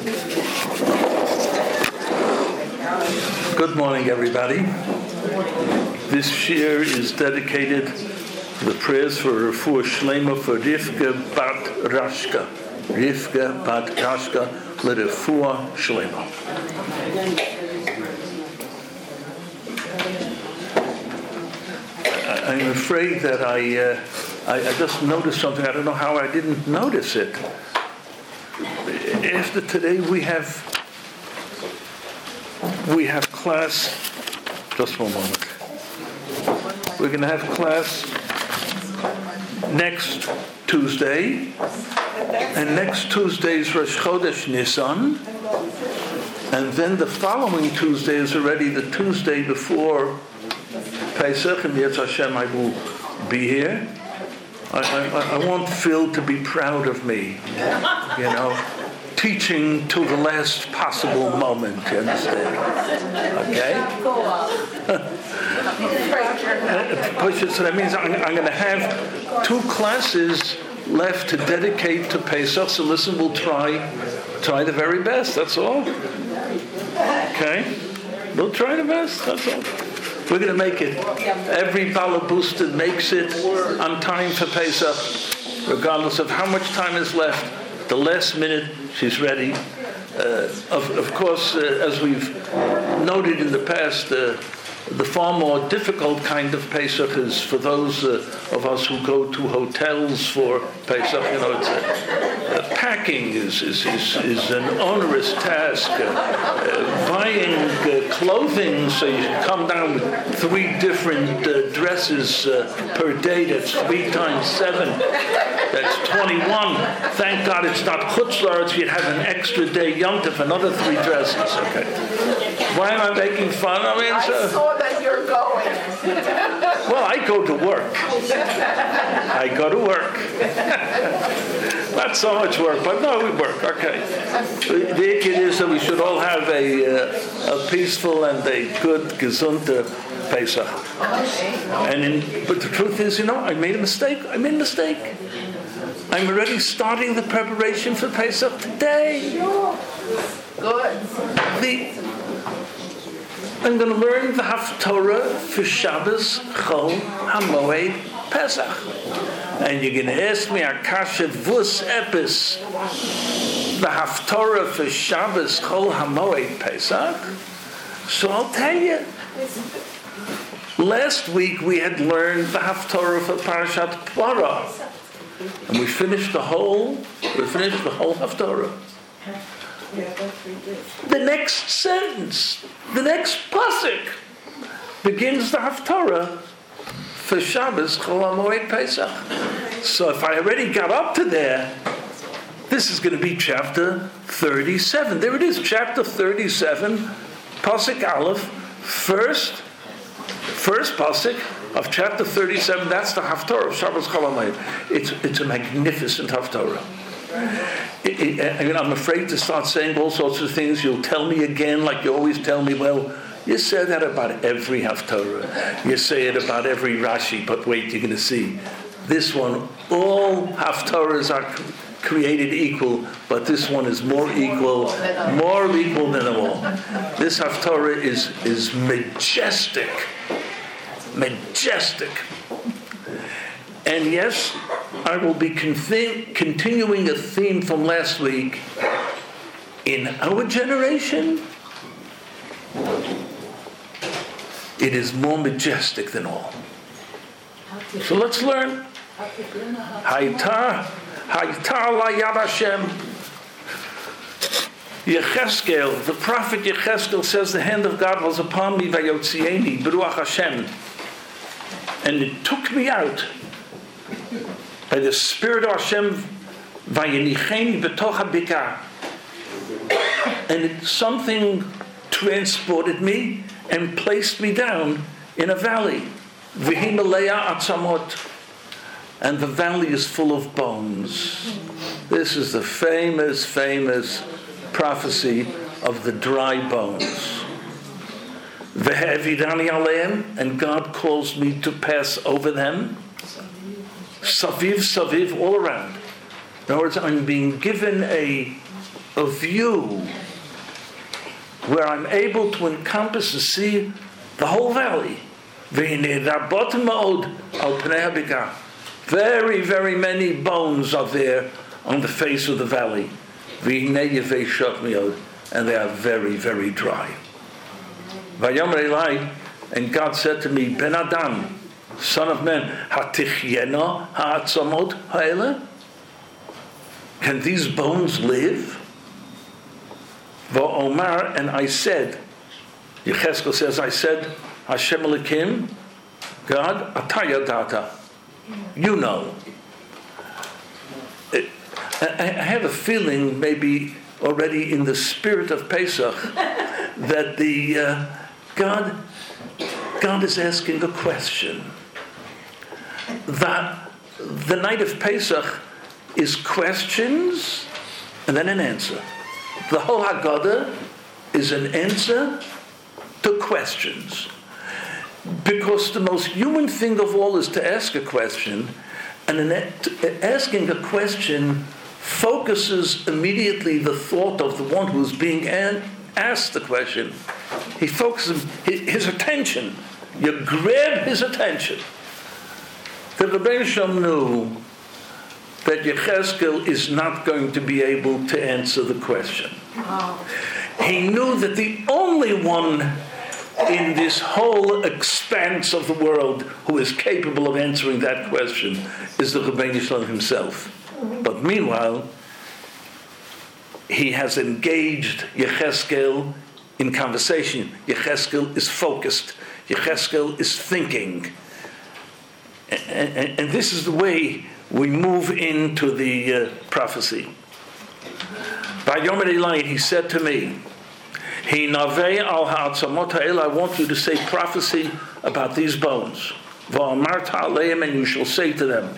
Good morning, everybody. This shir is dedicated to the prayers for Refuah Shlema for Rivka Bat Rashka. Rivka Bat Rashka, Refuah Shlema. I'm afraid that I just noticed something. I don't know how I didn't notice it. After today, we have class. Just one moment. We're going to have class next Tuesday, and next Tuesday is Rosh Chodesh Nisan, and then the following Tuesday is already the Tuesday before Pesach, and Yetz Hashem, I will be here. I want Phil to be proud of me, teaching till the last possible moment, you understand? Okay? So that means I'm going to have 2 classes left to dedicate to Pesach, so listen, we'll try the very best, that's all. Okay? We'll try the best, that's all. We're going to make it. Every balabooster makes it on time for Pesach, regardless of how much time is left. The last minute, she's ready. Of course, as we've noted in the past, the far more difficult kind of Pesach is for those of us who go to hotels for Pesach. Packing is an onerous task. Buying clothing so you come down with 3 different dresses per day. That's 3 times 7. That's 21. Thank God it's not Chutz La'aretz. You'd have an extra day Yom Tov, another 3 dresses. Okay. Why am I making fun? I saw that you're going. Well, I go to work. Not so much work, but no, we work. Okay. The idea is that we should all have a peaceful and a good, gesunde Pesach. But the truth is, I made a mistake. I'm already starting the preparation for Pesach today. Good. I'm going to learn the Haftorah for Shabbos Chol HaMoed Pesach. And you're going to ask me, Akasha, Vus Epis, the Haftorah for Shabbos Chol HaMoed Pesach? So I'll tell you. Last week we had learned the Haftorah for Parashat Parah. And we finished the whole Haftorah. The next sentence, the next pasuk, begins the Haftorah for Shabbos Chol HaMoed Pesach. So if I already got up to there, this is going to be chapter 37. There it is, chapter 37, pasuk Aleph, first pasuk of chapter 37. That's the Haftorah of Shabbos Chol HaMoed. It's a magnificent Haftorah. I'm afraid to start saying all sorts of things. You'll tell me again, like you always tell me, well, you say that about every Haftorah. You say it about every Rashi, but wait, you're going to see. This one, all Haftorahs are created equal, but this one is more equal than them all. This Haftorah is majestic. And yes, I will be continuing a theme from last week. In our generation, it is more majestic than all. So let's learn. Hayta la Yad Hashem. Yecheskel, the prophet Yecheskel says, the hand of God was upon me, vayotzieni, Beruach Hashem. And it took me out by the Spirit of Hashem, vayenicheni b'toch habikah. And something transported me and placed me down in a valley. V'himalaya atzamot. And the valley is full of bones. This is the famous prophecy of the dry bones. Ve'evidani aleim, and God calls me to pass over them. Saviv, all around. In other words, I'm being given a a view where I'm able to encompass and see the whole valley. Very, very many bones are there on the face of the valley. And they are very, very dry. And God said to me, Ben Adam, son of man, can these bones live? Va'omar, and I said, Yechezkel says, I said, Hashem Elokim, God, Atayadata, you know. I have a feeling, maybe already in the spirit of Pesach, that God is asking a question. That the night of Pesach is questions and then an answer. The whole Haggadah is an answer to questions. Because the most human thing of all is to ask a question, and asking a question focuses immediately the thought of the one who's being asked the question. He focuses his attention. You grab his attention. The Rebbeinu Shalom knew that Yechezkel is not going to be able to answer the question. He knew that the only one in this whole expanse of the world who is capable of answering that question is the Rebbeinu Shalom himself. But meanwhile, he has engaged Yechezkel in conversation. Yechezkel is focused. Yechezkel is thinking. And this is the way we move into the prophecy. By Yom Elai, he said to me, I want you to say prophecy about these bones. And you shall say to them,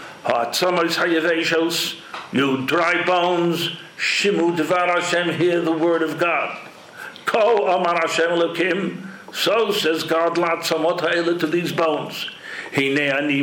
you dry bones, Shimu Devar Hashem, hear the word of God. Ko Amar Hashem Elokim, so says God to these bones. I'm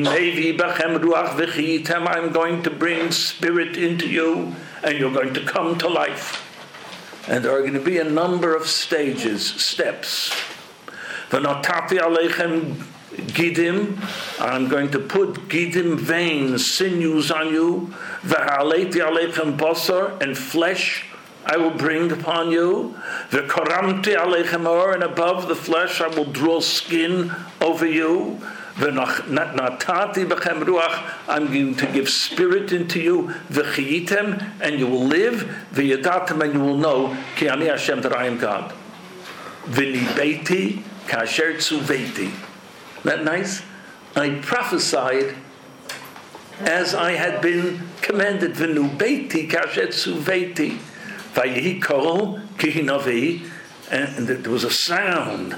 going to bring spirit into you, and you're going to come to life. And there are going to be a number of steps. V'natati aleichem gidim, I'm going to put gidim, veins, sinews on you. V'ha'aleiti aleichem basar, and flesh I will bring upon you. V'koramti aleichem or, and above the flesh I will draw skin over you. V'natati b'chem ruach, I'm going to give spirit into you. V'chiyitem, and you will live. V'yadatem, and you will know ki ani Hashem, that I am God. V'nibeiti kasher tzuveiti. Isn't that nice? I prophesied as I had been commanded. V'nubeiti kasher tzuveiti. V'yehi kol ki navi, and there was a sound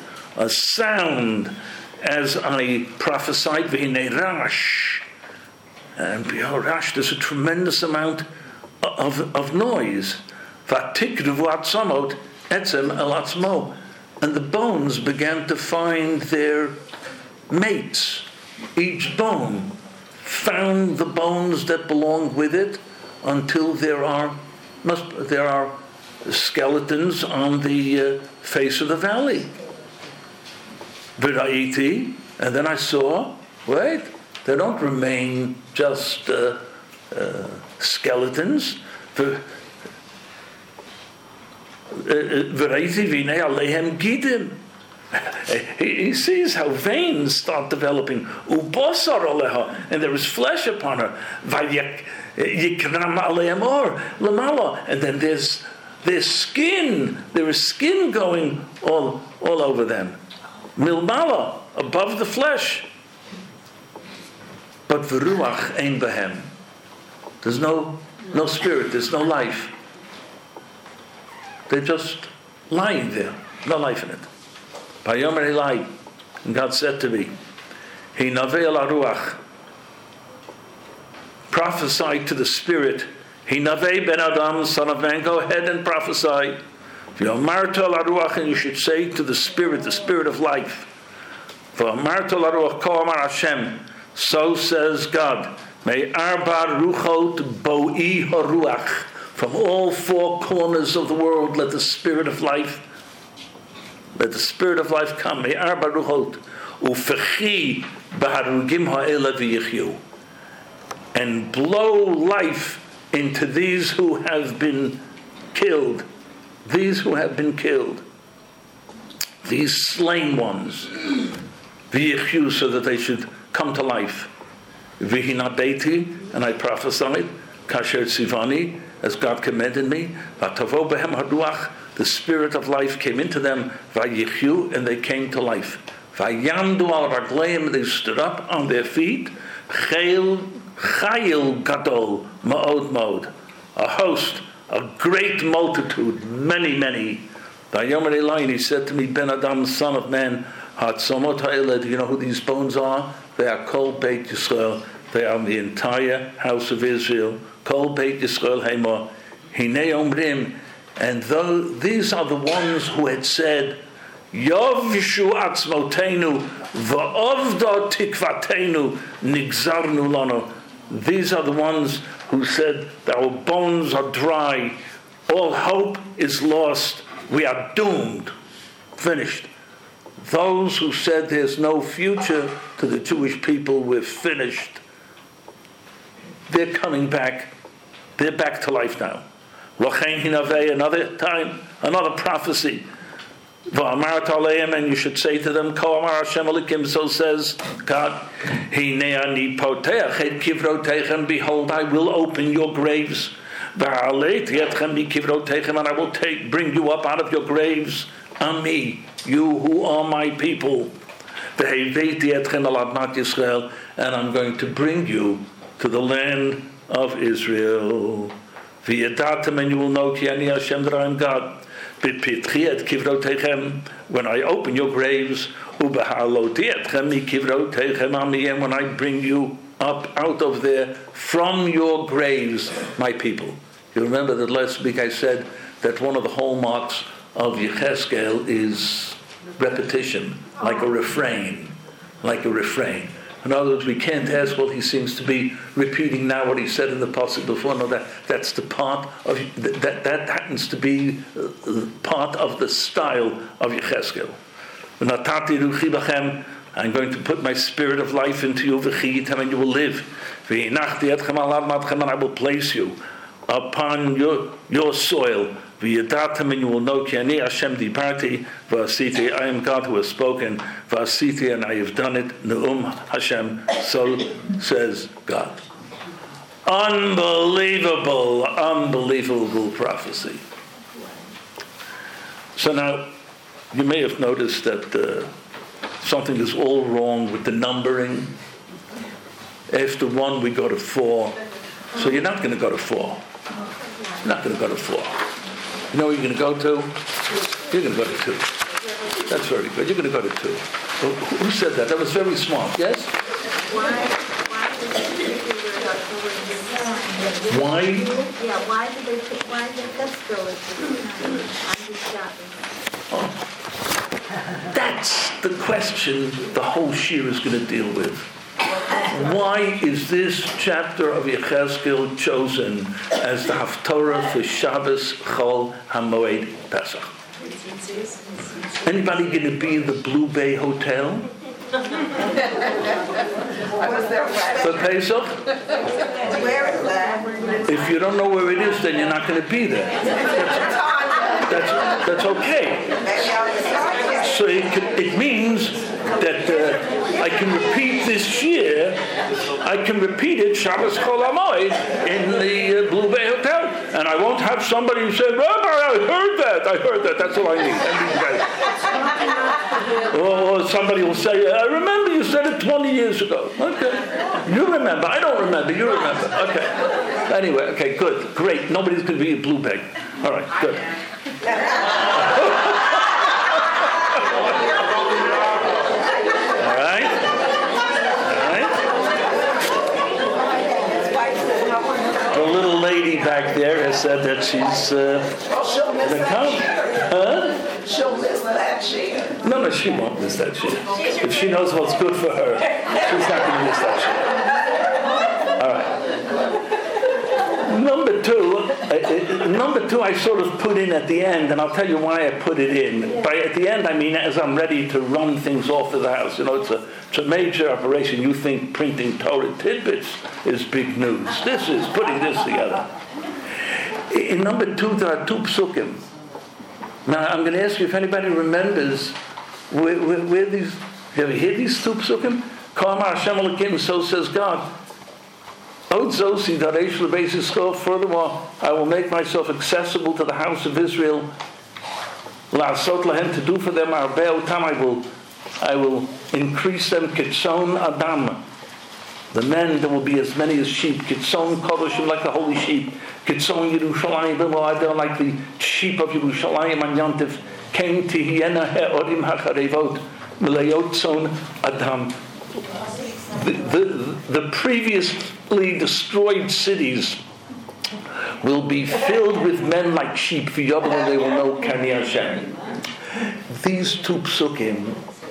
as I prophesied, V'hinei rash. And behold, rash, there's a tremendous amount of noise. V'atikruvu atzamot etzem el atzmo. And the bones began to find their mates. Each bone found the bones that belonged with it until there are skeletons on the face of the valley. V'ra'iti, and then I saw, wait, they don't remain just skeletons. V'ra'iti v'nei aleihem gidim. He sees how veins start developing. Ubosar aleha, and there is flesh upon her. V'yikram aleihem or lamala, and then there's skin. There is skin going all over them. Milmala, above the flesh. But v'ruach ein behem. There's no spirit, there's no life. They're just lying there, no life in it. Vayom Elai, and God said to me, Hinavei el haruach, prophesy to the spirit. Hinavei ben Adam, son of man, go ahead and prophesy. V'yomarta el haruach, and you should say to the spirit of life. V'yomarta el haruach, ko amar Hashem, so says God, May arba ruchot bo'i haruach, From all four corners of the world, let the Spirit of life come. Me'ar baruchot u'fechi b'harugim ha'ela v'yichyu. And blow life into these who have been killed. These who have been killed. These slain ones. V'yichyu, so that they should come to life. V'hinabeti, and I prophesied, kasher tzivani, as God commanded me, v'tavo behem haruach, the Spirit of life came into them, v'yichyu, and they came to life. V'yandu al ragleim, they stood up on their feet, chayil gadol, ma'od mod, a host, a great multitude, many, many. Vayomer Elai, he said to me, Ben Adam, son of man, hatzomot ha'eled, do you know who these bones are? They are Kol Beit Yisrael. They are the entire house of Israel. Kol Beit Yisrael Heimah. Hinei Omrim. And these are the ones who had said, Yovshu atzmotenu va'ovda tikvatenu nigzarnu lano. These are the ones who said, our bones are dry. All hope is lost. We are doomed. Finished. Those who said there's no future to the Jewish people, we're finished. They're coming back. They're back to life now. Another time, another prophecy. And you should say to them, so says God, behold, I will open your graves. And I will bring you up out of your graves. Ami, you who are my people. And I'm going to bring you to the land of Israel. And you will know that I am God. When I open your graves, and when I bring you up out of there from your graves, my people. You remember that last week I said that one of the hallmarks of Yechezkel is repetition, like a refrain. In other words, we can't ask, well, he seems to be repeating now what he said in the pasuk before. No, that's the part of that happens to be part of the style of Yechezkel. I'm going to put my spirit of life into you, and you will live. And I will place you upon your soil. And you will know, I am God who has spoken, and I have done it. Ne'um Hashem, so says God. Unbelievable prophecy. So now, you may have noticed that something is all wrong with the numbering. After 1, we go to 4. So you're not going to go to 4. You're not going to go to 4. You know what you're going to go to? You're going to go to 2. That's very good. You're going to go to 2. Well, who said that? That was very smart. Yes? Why did they pick, why did let's go at That's the question the whole shir is going to deal with. Why is this chapter of Yechezkel chosen as the Haftorah for Shabbos Chol HaMoed Pesach? Anybody going to be in the Blue Bay Hotel? For Pesach? Where is that? If you don't know where it is, then you're not going to be there. That's okay. So it means that I can repeat this year. I can repeat it Shabbos Chol HaMoed in the Blue Bay Hotel, and I won't have somebody who said, "Rabbi, I heard that. That's all I need." Or somebody will say, "I remember you said it 20 years ago." Okay, you remember. I don't remember. You remember. Okay. Anyway, okay, good, great. Nobody's going to be at Blue Bay. All right, good. The little lady back there has said that she's going to come. Huh? She'll miss that share. No, she won't miss that share. If she knows what's good for her, she's not going to miss that share. All right. Number 2, Number 2, I sort of put in at the end, and I'll tell you why I put it in. By at the end, I mean as I'm ready to run things off of the house. It's a major operation. You think printing Torah tidbits is big news. This is putting this together. In number 2, there are 2 psukim. Now, I'm going to ask you if anybody remembers where these. Have you heard these 2 psukim? K'amar Hashem Elokim, so says God. Furthermore, I will make myself accessible to the house of Israel. To do for them I will increase them. Kitzon Adam. The men, there will be as many as sheep. Kitzon Kodoshim, like the holy sheep. Kitzon Yerushalayim, they're like the sheep of Yerushalayim and Yantif. Came Tihiena He'orim HaCharevot. Milayotzon Adam. The previously destroyed cities will be filled with men like sheep. And they will know Kani Hashem. These 2 psukim,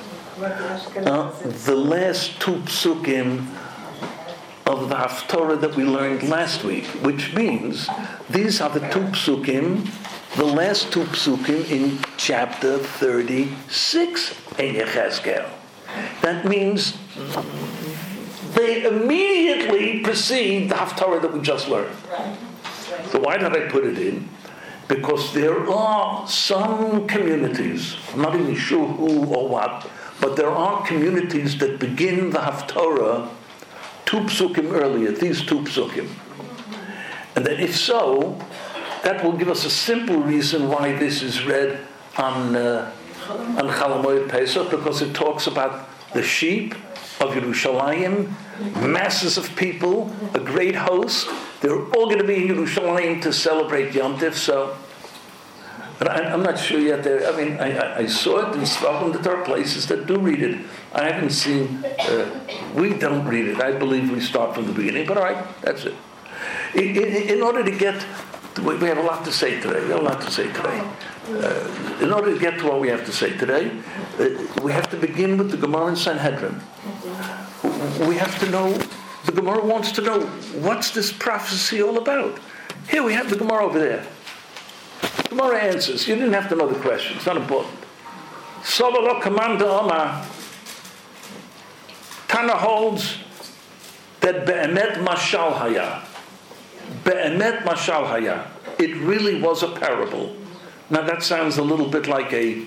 the last 2 psukim of the Haftorah that we learned last week, which means these are the 2 psukim, the last 2 psukim in chapter 36 in Yechezkel. That means they immediately precede the Haftarah that we just learned. So why did I put it in? Because there are some communities, I'm not even sure who or what, but there are communities that begin the Haftarah 2 psukim earlier, these 2 psukim. And then if so, that will give us a simple reason why this is read on Chol Hamoed Pesach, because it talks about the sheep of Yerushalayim, masses of people, a great host. They're all going to be in Yerushalayim to celebrate Yom Tov. So, but I'm not sure yet. I saw it in Sfachim that there are places that do read it. I haven't seen. We don't read it. I believe we start from the beginning. But all right, that's it. In order to get, we have a lot to say today. In order to get to what we have to say today, we have to begin with the Gemara in Sanhedrin. We have to know, the Gemara wants to know, what's this prophecy all about? Here we have the Gemara over there. Gemara answers. You didn't have to know the question. It's not important. Sovalok Commander Omar. Tana holds that Be'emet Mashal Haya. Be'emet Mashal Haya. It really was a parable. Now that sounds a little bit like a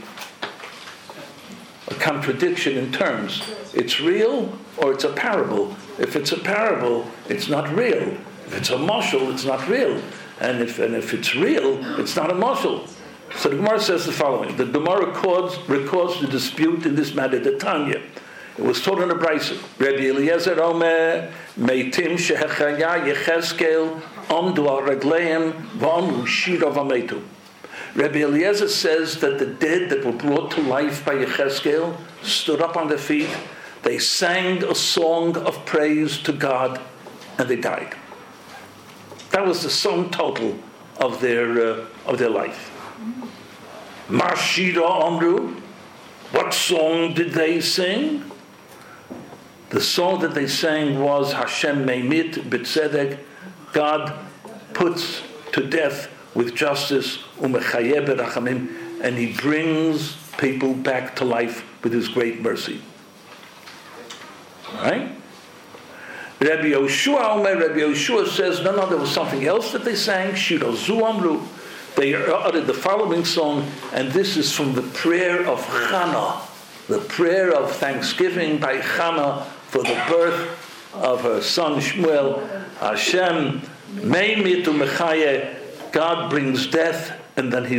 contradiction in terms. It's real or it's a parable. If it's a parable, it's not real. If it's a mashal, it's not real. And if it's real, it's not a mashal. So the Gemara says the following. The Gemara records the dispute in this matter, the Tanya. It was taught in a Brisa. Rabbi Eliezer Omer, Meitim Shehechaya Yechezkel, Omdu al Regleim, V'omru Shira V'metu. Rabbi Eliezer says that the dead that were brought to life by Yechezkel stood up on their feet, they sang a song of praise to God, and they died. That was the sum total of their life. Mashira Omru, what song did they sing? The song that they sang was Hashem Meimit B'Tzedek, God puts to death with justice, Umechayeh B'Rachamim, and He brings people back to life with His great mercy. All right? Rabbi Yoshua says, no, there was something else that they sang. Shiro Zu Amru. They uttered the following song, and this is from the prayer of Chana, the prayer of thanksgiving by Chana for the birth of her son Shmuel. Hashem Meimit U'Mechayeh. God brings death, and then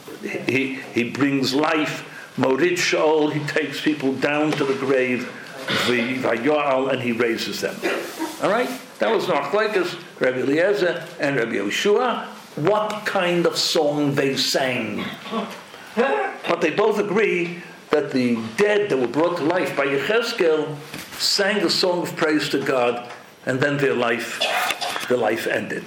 He brings life. Morid Shaol. He takes people down to the grave. Vayoal, and He raises them. All right, that was Nachlekas, Rabbi Eliezer, and Rabbi Yoshua. What kind of song they sang? But they both agree that the dead that were brought to life by Yechezkel sang a song of praise to God, and then their life ended.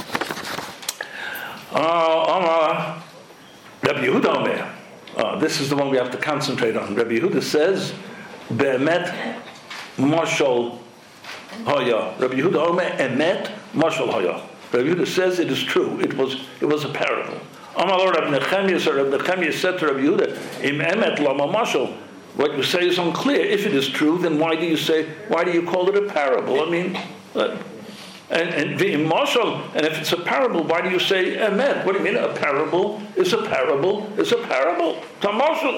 Rabbi Yehuda Omer. This is the one we have to concentrate on. Rabbi Yehuda says, Be'emet Mashal Haya. Rabbi Yehuda Omer, Emet Mashal Haya. Rabbi Yehuda says it is true. It was a parable. Amar Rabbi Nechemiah, so Rabbi Nechemiah said to Rabbi Yehuda, Im emet lama mashal. What you say is unclear. If it is true, then why do you call it a parable? I mean, and if it's a parable, why do you say emet? What do you mean? A parable is a parable is a parable. Tamashal.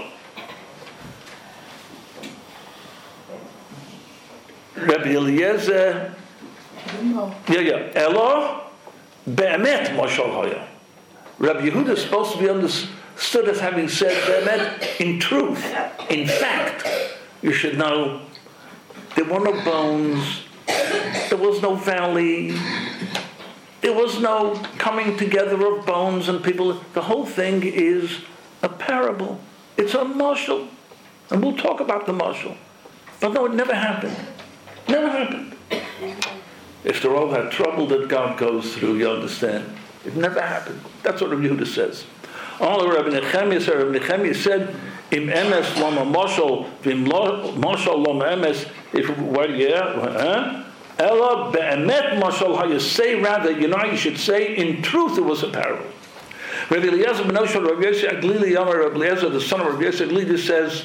Rabbi Eliezer. Elo be'emet mashal haya. Rabbi Yehuda is supposed to be understood as having said be'emet, in truth, in fact. You should know there were no bones, there was no valley, there was no coming together of bones and people. The whole thing is a parable. It's a mashal. And we'll talk about the mashal. But no, it never happened. Never happened. After all that trouble that God goes through, you understand? It never happened. That's what Rabbi Yehuda says. All Rabbi Nechemiah said, Im emes lama moshel, vim moshel lama emes, Ella be'emet moshel say rather, you should say, in truth it was a parable. Rabbi Eliezer ben Oshel, Rabbi Yosef Aglili, Rabbi Eliezer, the son of Rabbi Yosef Aglili, says,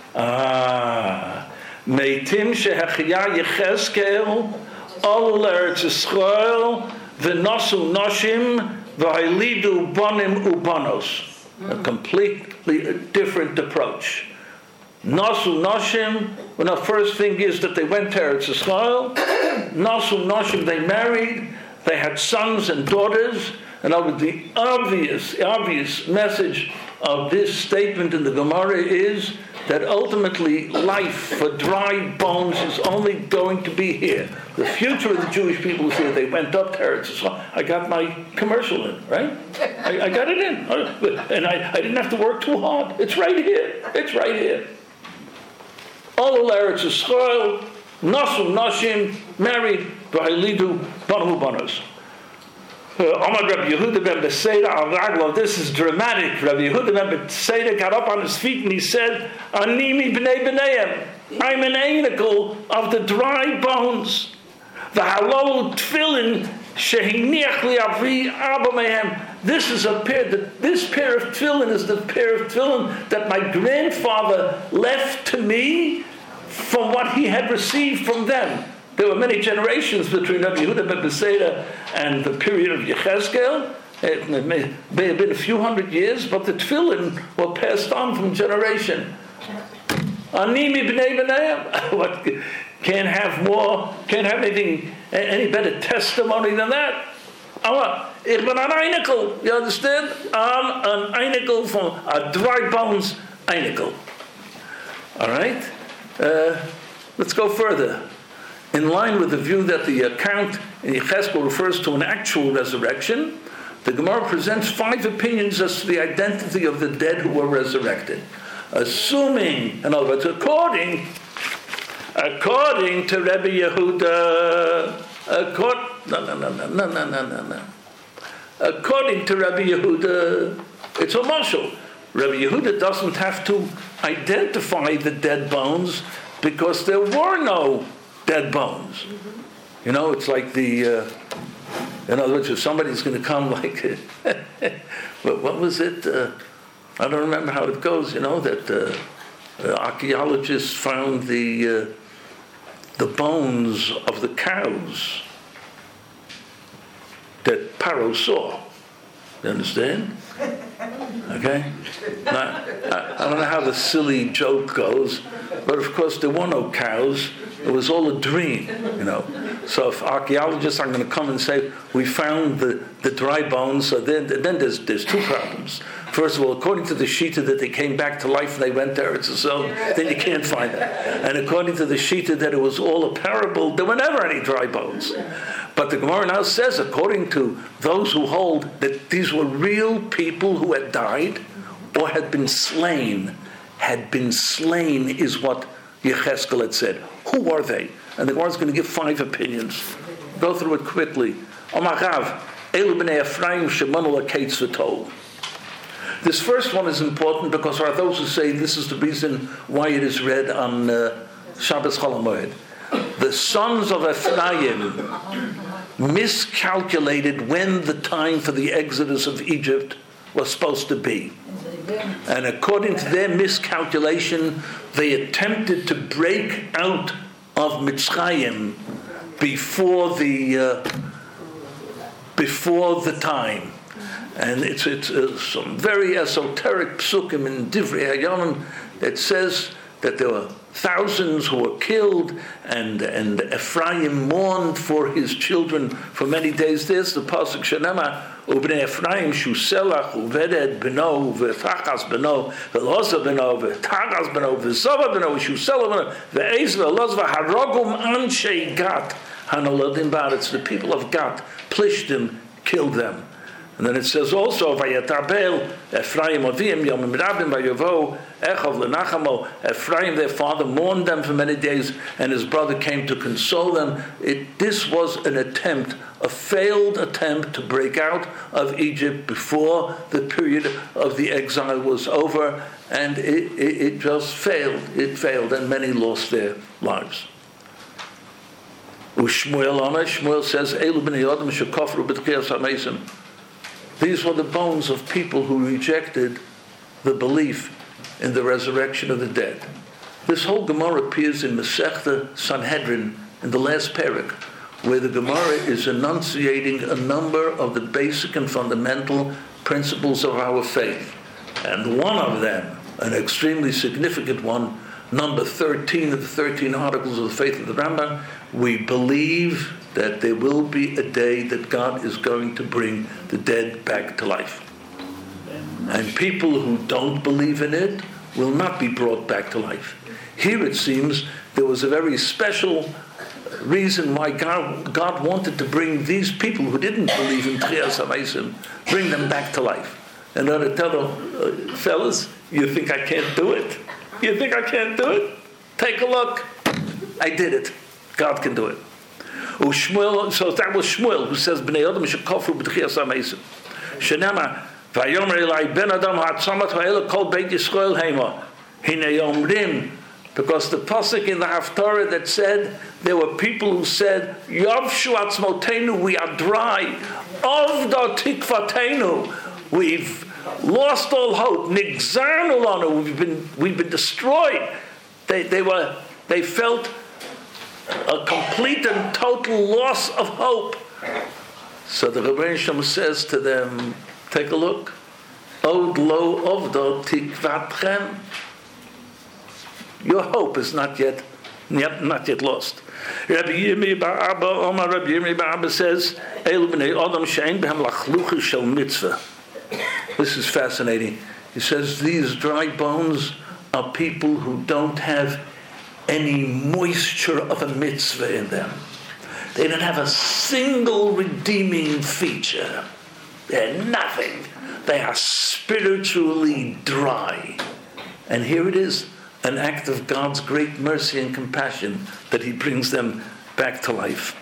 Meitim shehechiyah Yechezkel, Ol Eretz Yisrael, V'nosu noshim, V'hailidu bonim ubanos. A completely different approach. Nosu noshim, well, the first thing is that they went to Eretz Yisrael. Nosu noshim, they married, they had sons and daughters, and the obvious message of this statement in the Gemara is that ultimately life for dry bones is only going to be here. The future of the Jewish people is here. They went up to Eretz Yisrael. I got my commercial in, right? I got it in. And I didn't have to work too hard. It's right here. It's right here. All Eretz Yisrael, Nasu Nashim, married, V'hailidu Banu Banos. Omar Rabbi Yehuda ben Beseida al Raglav. This is dramatic. Rabbi Yehuda ben Beseida got up on his feet and he said, Animi b'nei b'neihem. I'm an anacle of the dry bones. The halol tefillin shehiniach li avi abba mehem. This pair of tefillin is the pair of tefillin that my grandfather left to me from what he had received from them. There were many generations between Rabbi Yehuda ben Beseida and the period of Yechezkel. It may have been a few hundred years, but the tefillin were passed on from generation. Animi b'nei b'neihem. Can't have anything, any better testimony than that. Ich ben an einikel. You understand? I'm an einikel from a dry bones einikel. All right? Let's go further. In line with the view that the account in Yechezkel refers to an actual resurrection, the Gemara presents 5 opinions as to the identity of the dead who were resurrected. Assuming, in other words, according to Rabbi Yehuda, according to Rabbi Yehuda, it's a mashal. Rabbi Yehuda doesn't have to identify the dead bones because there were no dead bones. You know, it's like in other words, if somebody's going to come like, what was it? I don't remember how it goes, that archaeologists found the bones of the cows that Paro saw. You understand? Okay? Now, I don't know how the silly joke goes, but of course there were no cows. It was all a dream, So if archaeologists are going to come and say, we found the dry bones, so then there's 2 problems. First of all, according to the Shita that they came back to life and they went there, then you can't find that. And according to the Shita that it was all a parable, there were never any dry bones. But the Gemara now says, according to those who hold that these were real people who had died or had been slain is what Yechezkel had said. Who are they? And the Gemara is going to give 5 opinions. Go through it quickly. This first one is important because there are those who say this is the reason why it is read on Shabbos Chol HaMoed. The sons of Ephraim miscalculated when the time for the exodus of Egypt was supposed to be. And according to their miscalculation, they attempted to break out of Mitzrayim before the time. And it's some very esoteric psukim in Divrei Hayamim that says that there were thousands who were killed, and Ephraim mourned for his children for many days. There's the pasuk Shenema, Ubnei Ephraim Shuselach Uveded Beno V'Tachas Beno V'Loza Beno V'Tachas Beno V'Zava Beno Shusela Beno V'Eiz V'Loz V'Harogum Anshe Gat Hanoladim Bar. It's the people of Gat. Plishtim killed them. And then it says also, Vayatabel, Ephraim Avim, Yom Rabim, Vayavo, Echov Lenachamo, Ephraim, their father, mourned them for many days, and his brother came to console them. This was an attempt, a failed attempt to break out of Egypt before the period of the exile was over, and it just failed. It failed, and many lost their lives. Shmuel says, Elu b'nei Adam shekofru b'tchiyas hamesim. These were the bones of people who rejected the belief in the resurrection of the dead. This whole Gemara appears in Masechta Sanhedrin in the last parak, where the Gemara is enunciating a number of the basic and fundamental principles of our faith. And one of them, an extremely significant one, number 13 of the 13 articles of the faith of the Rambam, we believe that there will be a day that God is going to bring the dead back to life. And people who don't believe in it will not be brought back to life. Here it seems there was a very special reason why God wanted to bring these people who didn't believe in Tchiyas HaMeisim, bring them back to life. In order to tell them, fellas, you think I can't do it? You think I can't do it? Take a look. I did it. God can do it. So that was Shmuel who says, B'nei Adam shekofru b'tchiyas hamesim. Shenema, Vayomer Elai ben Adam ha'atzamat ha'ela kol beit Yisrael heima. Hine yomrim. Because the pasuk in the Haftarah that said, there were people who said, Yavshu atzmotenu, we are dry. Avda tikvatenu, we've lost all hope. Nigzarnu lanu, we've been destroyed. They felt a complete and total loss of hope. So the Rebbeinu Shem says to them, take a look. Od lo ovdo tikvatchem. Your hope is not yet lost. Rabbi Yirmi Bar Abba says, Elu b'nei Adam she'en b'hem lachlucha shel mitzvah. This is fascinating. He says these dry bones are people who don't have any moisture of a mitzvah in them. They don't have a single redeeming feature. They're nothing. They are spiritually dry. And here it is, an act of God's great mercy and compassion that He brings them back to life.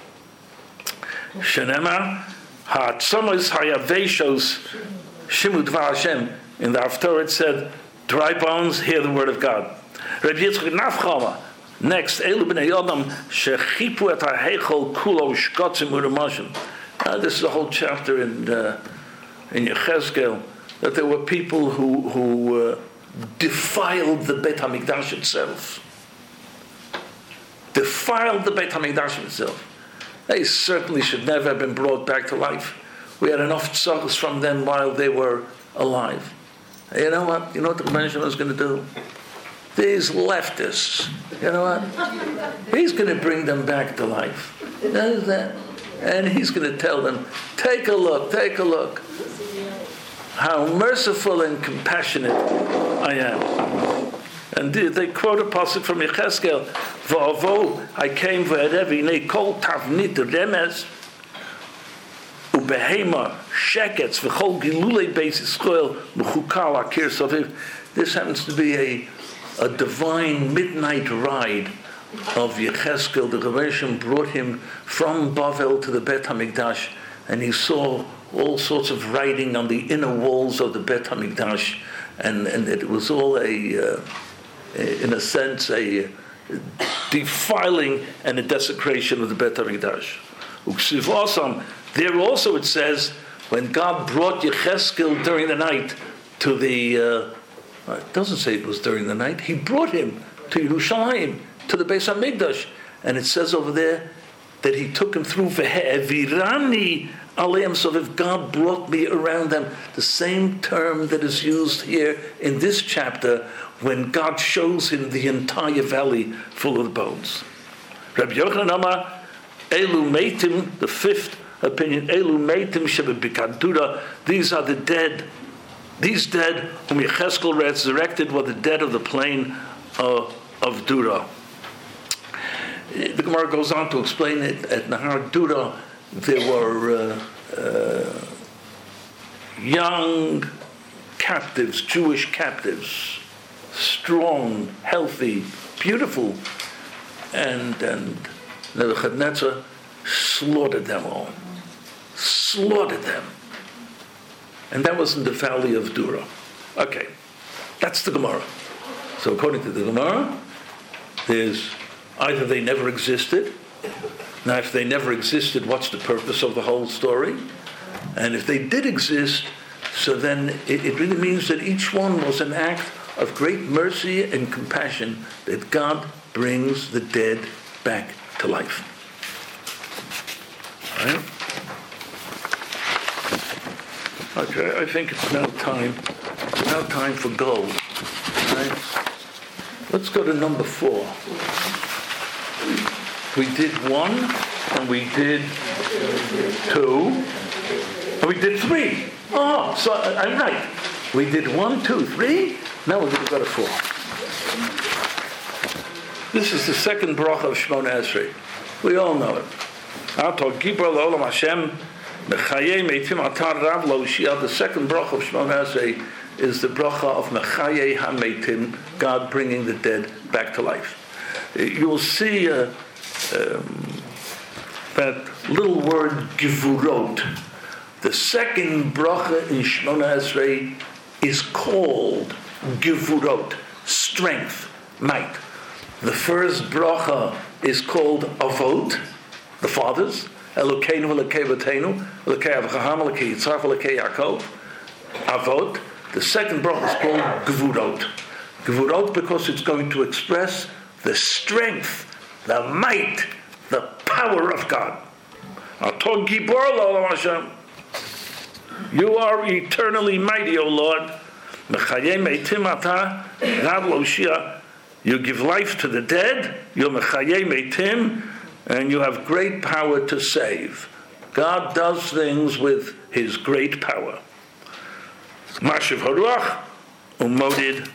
Shenema ha'atzamos hayaveshos shimud v'Hashem. In the Haftarah it said, dry bones, hear the word of God. Rabbi Yitzchak Nafchama. Next, Elu b'nei Adam shechipu et ha'heichol kulo shkotzim u'ramashim. This is a whole chapter in Yechezkel, that there were people who defiled the Beit HaMikdash itself. Defiled the Beit HaMikdash itself. They certainly should never have been brought back to life. We had enough tzachos from them while they were alive. You know what? You know what the Rebbeinu Shem was going to do? These leftists, you know what? He's going to bring them back to life. Knows that? And he's going to tell them, take a look. How merciful and compassionate I am. And they quote a pasuk from Yechezkel, V'avo, I came v'erevi nei kol tavnit remes, ubehema sheketz v'chol gilulei beis Yisrael m'chukal akir soviv. This happens to be a divine midnight ride of Yechezkel. The Rebbeinu Shem brought him from Bavel to the Beit HaMikdash, and he saw all sorts of writing on the inner walls of the Beit HaMikdash, and it was all in a sense, a defiling and a desecration of the Beit HaMikdash. There also it says, when God brought Yecheskel during the night to the, it doesn't say it was during the night, he brought him to Yerushalayim, to the Beis HaMikdash. And it says over there that he took him through Ve'evirani Aleim. So if God brought me around them, the same term that is used here in this chapter when God shows him the entire valley full of bones. Rabbi Yochanan Amar, Elu Meitim, the fifth opinion, Elu Meitim Shebebikadura, these are the dead. These dead whom Yecheskel resurrected were the dead of the plain of Dura. The Gemara goes on to explain it. At Nahar Dura, there were young captives, Jewish captives, strong, healthy, beautiful, and Nebuchadnezzar slaughtered them all. Slaughtered them. And that was in the valley of Dura. Okay, that's the Gemara. So according to the Gemara, there's either they never existed. Now, if they never existed, what's the purpose of the whole story? And if they did exist, so then it really means that each one was an act of great mercy and compassion, that God brings the dead back to life. All right? Okay, I think it's now time for gold. All right? Let's go to number 4. We did 1, and we did 2, and we did 3. Oh, so I'm right. We did 1, 2, 3. Now we're going to go to 4. This is the second bracha of Shemona Esrei. We all know it. The second bracha of Shemona Esrei is the bracha of Mechayei HaMeitim, God bringing the dead back to life. You will see that little word Gevurot. The second bracha in Shemona Esrei is called Gevurot, strength, might. The first bracha is called Avot, the fathers, Elokeinu v'Elokei Avotenu, Elokei Avraham, Elokei Yitzchak, Elokei Yaakov, Avot. The second bracha is called Gevurot. Gevurot because it's going to express the strength, the might, the power of God. You are eternally mighty, O Lord. You give life to the dead. You're Mechayei Meitim, and you have great power to save. God does things with His great power. Mashiv Haruach Umodid.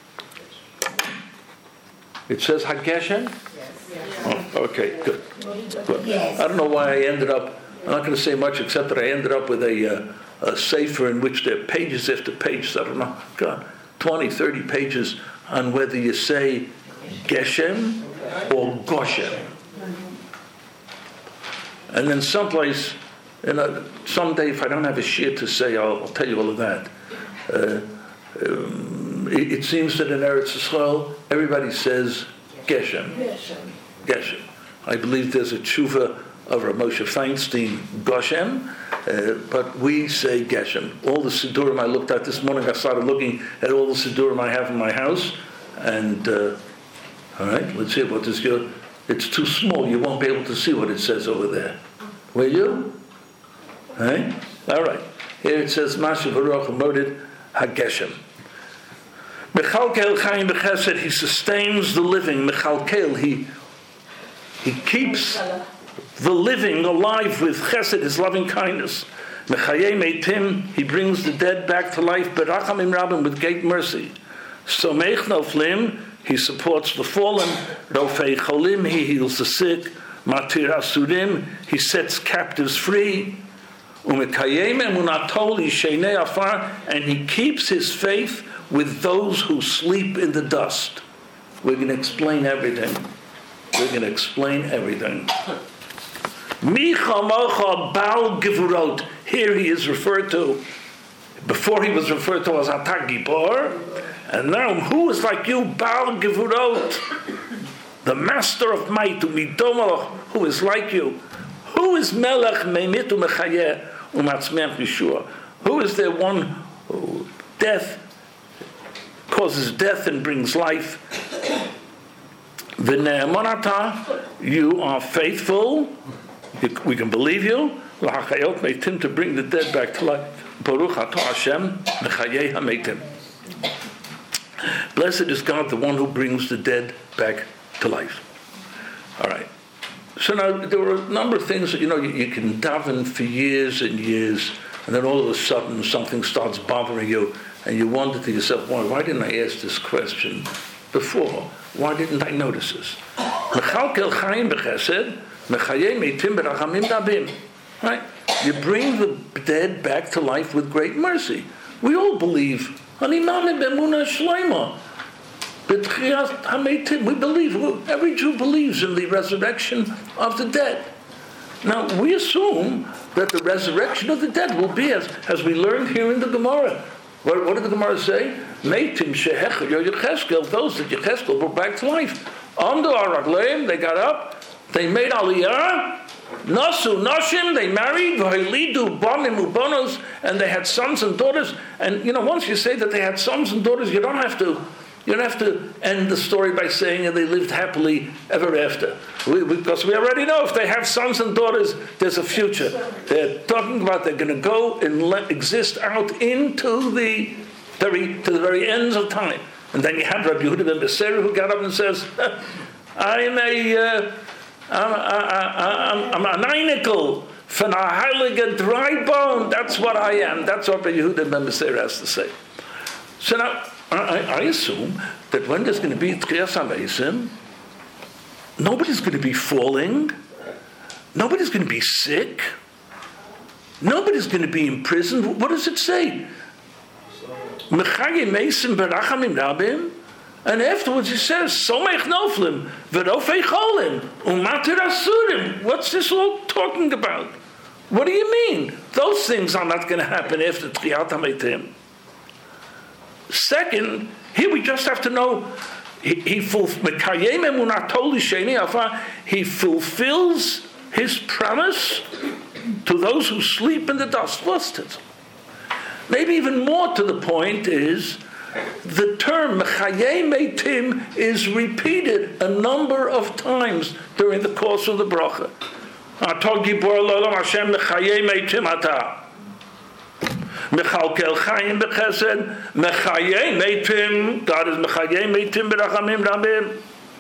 It says Hageshem? Yes. Oh, okay, good. Yes. I don't know why I ended up, I'm not going to say much except that I ended up with a sefer in which there are pages after pages, I don't know, God, 20, 30 pages on whether you say Geshem or Goshem. And then someplace, someday if I don't have a shir to say, I'll tell you all of that. It seems that in Eretz Yisrael, everybody says Geshem. Geshem. I believe there's a tshuva of Rav Moshe Feinstein, Goshem, but we say Geshem. All the Siddurim I looked at this morning, I started looking at all the Siddurim I have in my house, and, all right, let's see, what is your, it's too small, you won't be able to see what it says over there. Will you? Right? All right. Here it says, Mashiv Haruach Umodid HaGeshem. Mechalkel Chaim B'Chesed, he sustains the living. Mechalkel, he keeps the living alive with Chesed, his loving kindness. Mechayei Meitim, he brings the dead back to life. Berachamim Rabim, with great mercy. Somech Noflim, he supports the fallen. Rofei Cholim, he heals the sick. Matir Asurim, he sets captives free. Umekayem Emunato L'Sheinei Afar, and he keeps his faith with those who sleep in the dust. We're going to explain everything. Mi chamocha Baal Gevurot. Here he is referred to. Before he was referred to as Atah Gibor, and now who is like you, Baal Gevurot, the master of might, Umidomach, who is like you? Who Who is Melech Meimit Umechayeh Umatzmeach Yeshua? Who is the one who death causes death and brings life? V'ne'emonata, you are faithful. We can believe you. L'hachayot meitim, to bring the dead back to life. Baruch atah Hashem mechayeh hameitim. Blessed is God, the one who brings the dead back to life. All right. So now there were a number of things that you can daven for years and years, and then all of a sudden something starts bothering you, and you wonder to yourself, why didn't I ask this question before? Why didn't I notice this? Right? You bring the dead back to life with great mercy. We all believe. We believe. Every Jew believes in the resurrection of the dead. Now, we assume that the resurrection of the dead will be as we learned here in the Gemara. What did the Gemara say? Meitim shehechel Yecheskel, those that Yecheskel brought back to life. Amdu aragleim, they got up, they made aliyah, nasu nashim, they married, v'hilidu banim ubonos, and they had sons and daughters. And once you say that they had sons and daughters, you don't have to end the story by saying they lived happily ever after. Because we already know if they have sons and daughters, there's a future. They're talking about they're going to go and exist out into the very ends of time. And then you have Rabbi Yehuda ben Beseru who got up and says, I'm an einikel von a heilige dry bone. That's what I am. That's what Rabbi Yehuda ben Beseru has to say. So now, I assume that when there's going to be Tchias HaMeisim, nobody's going to be falling, nobody's going to be sick, nobody's going to be in prison. What does it say? Mechaye Meisim berachamim rabim, and afterwards he says, Somech noflim, v'rofei cholim, umatir asurim. What's this all talking about? What do you mean? Those things are not going to happen after Tchiat HaMeitim. Second, here we just have to know he fulfills his promise to those who sleep in the dust. Maybe even more to the point is the term Mechayei Meitim is repeated a number of times during the course of the bracha. Mechalkel Chaim b'Chesed, Mechayei Meitim. God is Mechayei Meitim b'Rachamim Rabim.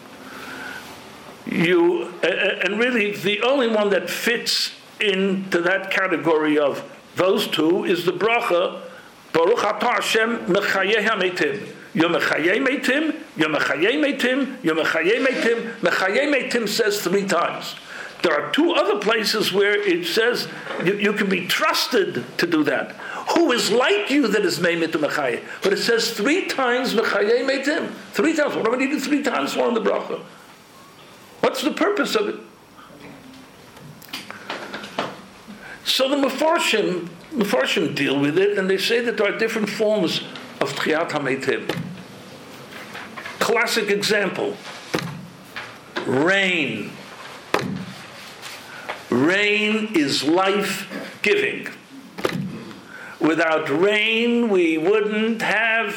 And really, the only one that fits into that category of those two is the bracha Baruch Atah Hashem Mechayei HaMeitim. You're Mechayei Meitim, you're Mechayei Meitim, you're Mechayei Meitim. Mechayei Meitim says 3 times. There are 2 other places where it says you can be trusted to do that. Who is like you that is Meimit Mechayeh? But it says 3 times Mechayeh Meitim. 3 times. What do we need 3 times for in the bracha? What's the purpose of it? So the Mefarshim deal with it, and they say that there are different forms of Tchiat HaMeitim. Classic example. Rain. Rain is life-giving. Without rain, we wouldn't have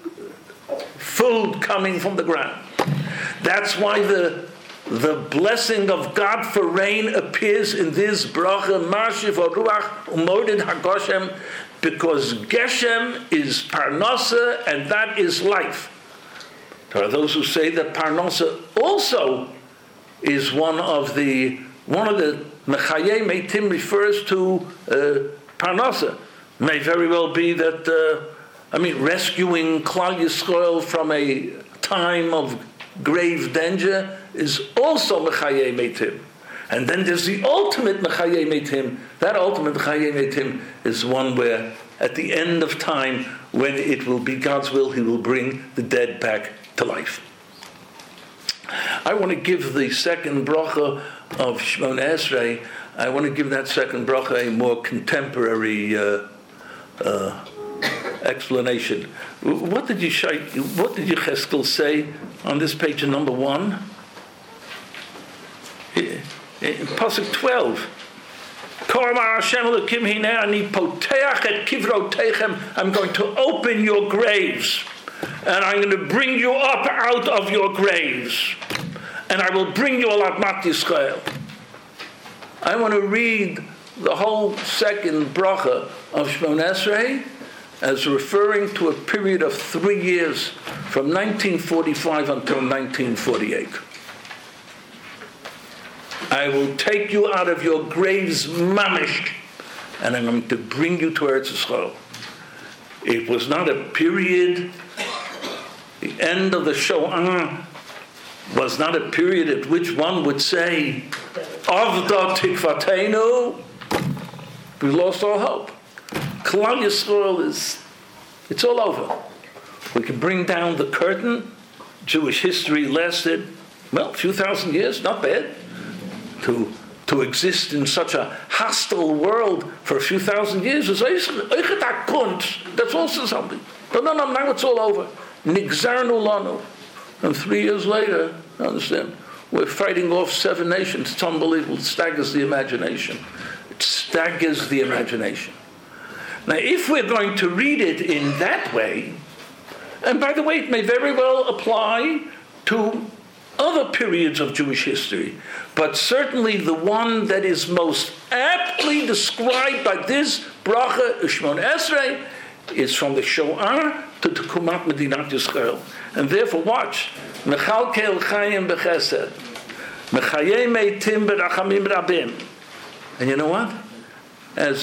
food coming from the ground. That's why the blessing of God for rain appears in this bracha, Marshiv Ruach Umodid HaGoshem, because Geshem is Parnasa, and that is life. There are those who say that Parnasa also is one of the Mechayei Meitim refers to Parnasa. May very well be that, rescuing Klal Yisrael from a time of grave danger is also Mechayei Meitim. And then there's the ultimate Mechayei Meitim. That ultimate Mechayei Meitim is one where, at the end of time, when it will be God's will, He will bring the dead back to life. I want to give the second bracha of Shemona Esrei. I want to give that second bracha a more contemporary explanation. What did Yecheskel say on this page of number 1? In Pasuk 12, I'm going to open your graves, and I'm going to bring you up out of your graves, and I will bring you al Admat Yisrael. I want to read the whole second bracha of Shemon Esrei as referring to a period of 3 years from 1945 until 1948. I will take you out of your graves, mamish, and I'm going to bring you to Eretz Yisrael. It was not a period, the end of the Shoah was not a period at which one would say, Avda tikvatenu, we lost all hope. Klal Yisrael it's all over. We can bring down the curtain. Jewish history lasted, a few thousand years, not bad. To exist in such a hostile world for a few thousand years is that's also something. But no, now it's all over. Nigzarnu lanu. And 3 years later, understand, we're fighting off 7 nations. It's unbelievable. It staggers the imagination. Now, if we're going to read it in that way, and by the way, it may very well apply to other periods of Jewish history, but certainly the one that is most aptly described by this bracha, Shemon Esrei, is from the Shoah to Tekumat Medinat Yisrael. And therefore, watch. Mechalkel chayim bechesed. Mechayei meitim berachamim rabim. And you know what? As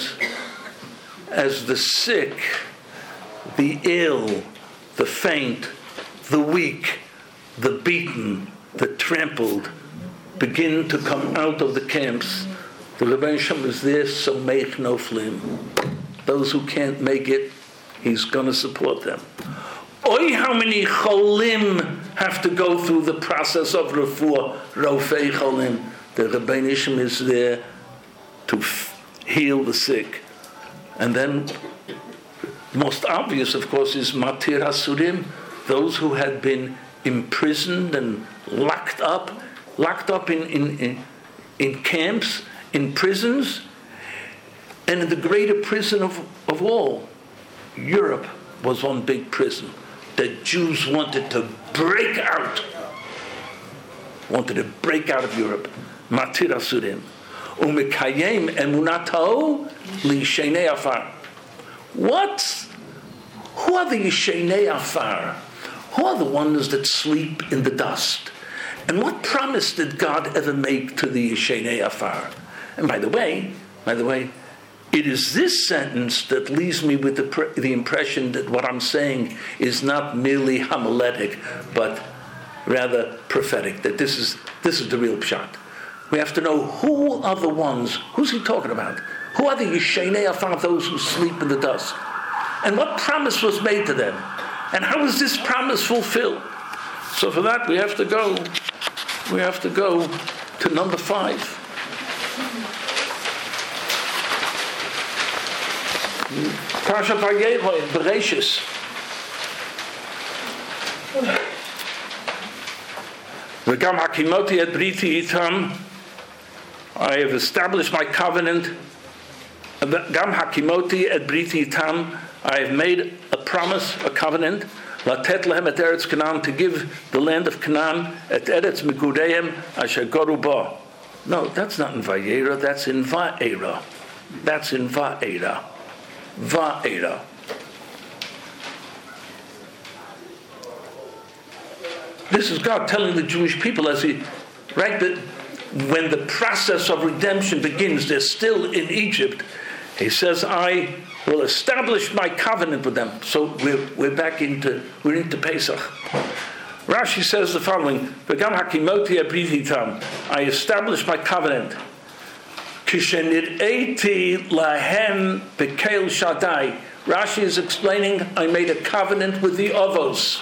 the sick, the ill, the faint, the weak, the beaten, the trampled begin to come out of the camps, the Rebbeinu Shem is there, so make no flim. Those who can't make it, he's going to support them. Oi, how many cholim have to go through the process of refuah, rofei cholim. The Rebbeinu Shem is there to heal the sick. And then, most obvious, of course, is matir hasurim, those who had been imprisoned and locked up in camps, in prisons, and in the greater prison of all, Europe was one big prison. The Jews wanted to break out of Europe. Matir asurim. Umekayem emunato li shenei afar. Who are the Yishenei Afar? Who are the ones that sleep in the dust? And what promise did God ever make to the Yishenei Afar? And by the way, it is this sentence that leaves me with the impression that what I'm saying is not merely homiletic, but rather prophetic, that this is the real pshat. We have to know who are the ones, who's he talking about? Who are the Yishenei Afar, those who sleep in the dust? And what promise was made to them? And how is this promise fulfilled? So for that we have to go to number 5. Parshat Vayelech, Bereshis. V'gam hakimoti et briti itam. I have established my covenant. Gam hakimoti et briti itam. I have made a promise, a covenant. Latet lehem et Eretz Canaan, to give the land of Canaan et Eretz Migureim asher goru ba. No, that's not in Vayera. That's in Va'era. Va'era. This is God telling the Jewish people that when the process of redemption begins, they're still in Egypt. He says, I will establish my covenant with them. So we're into Pesach. Rashi says the following: V'gam hakimoti abrivitam. I established my covenant. Kishenir'eti lahem bekel Shaddai. Rashi is explaining, I made a covenant with the Avos.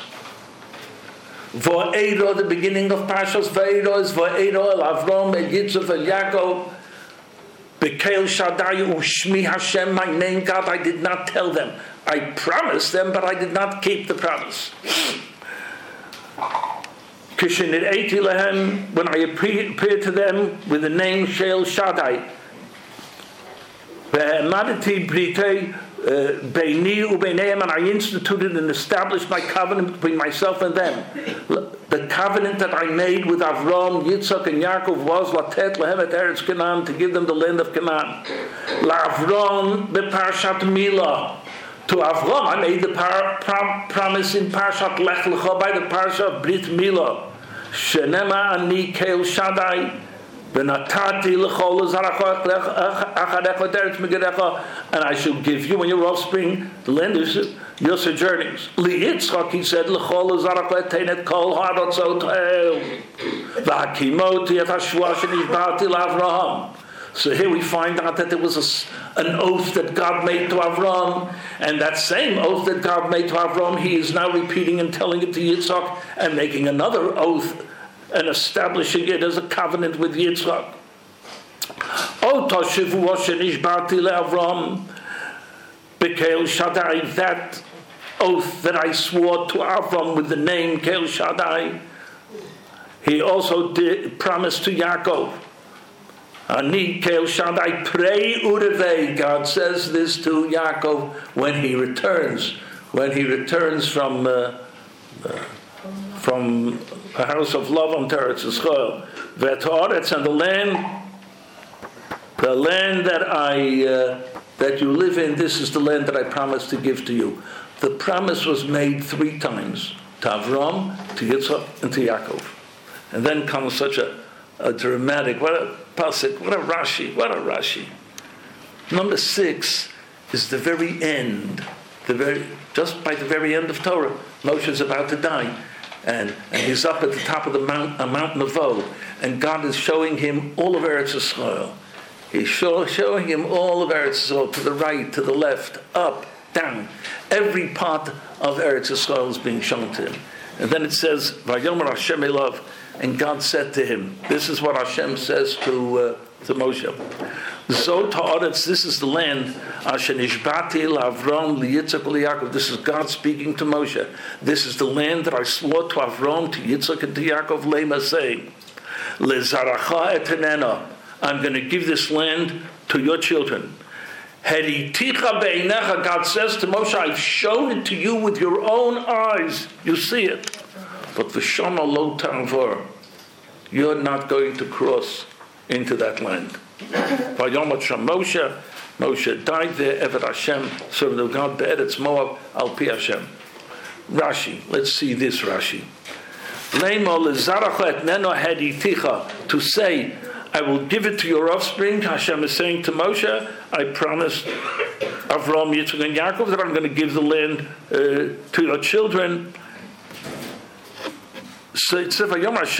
Va'era, the beginning of Parshas Va'era is Va'era el Avram el Yitzchak el Yaakov. Bekel Shaddai u'shmi Hashem, my name God, I did not tell them. I promised them, but I did not keep the promise. Kishenir'eti lahem, when I appeared to them with the name Shel Shaddai. Ve'emadeti britei beini ubeineim, and I instituted and established my covenant between myself and them. The covenant that I made with Avram, Yitzchak, and Yaakov was latet lehem et Eretz Canaan, to give them the land of Canaan. LaAvram beParshat Milah. To Avram, I made the promise in Parshat Lech Lecha by the Parsha of Brit Milah. Shenema ani Keil Shaddai. And I shall give you and your offspring the land of your sojournings. LiYitzchak, he said, so here we find out that there was an oath that God made to Avram, and that same oath that God made to Avram, he is now repeating and telling it to Yitzchak, and making another oath and establishing it as a covenant with Yitzchak. That oath that I swore to Avram with the name Keil Shaddai, he also did promise to Yaakov. Ani Keil Shaddai prei urevei. God says this to Yaakov when he returns from a house of love on Eretz Yisrael. V'etoretz, and the land that you live in, this is the land that I promised to give to you. The promise was made 3 times, to Avram, to Yitzchak, and to Yaakov. And then comes such a dramatic, what a pasuk, what a Rashi. Number 6 is the very end, just by the very end of Torah. Moshe is about to die. And he's up at the top of the mountain of Nebo, and God is showing him all of Eretz Yisrael. He's showing him all of Eretz Yisrael, to the right, to the left, up, down. Every part of Eretz Yisrael is being shown to him. And then it says, Vayomer Hashem Elav, and God said to him, this is what Hashem says to Moshe. Zot ha'aretz, this is the land. Asher nishbati l'Avram liYitzchak u'Yaakov. This is God speaking to Moshe. This is the land that I swore to Avram, to Yitzchak, and to Yaakov. Lema saying, leZaracha et Hanena. I'm going to give this land to your children. Heriticha be'inecha. God says to Moshe, I've shown it to you with your own eyes. You see it. But v'shama lo ta'avor. You're not going to cross into that land. Moshe died there, Eved Hashem, servant of God, Be'eretz Moab, Al Pi Hashem. Rashi, let's see this Rashi. To say, I will give it to your offspring, Hashem is saying to Moshe, I promised Avram, Yitzchak, and Yaakov that I'm going to give the land to your children. So it says,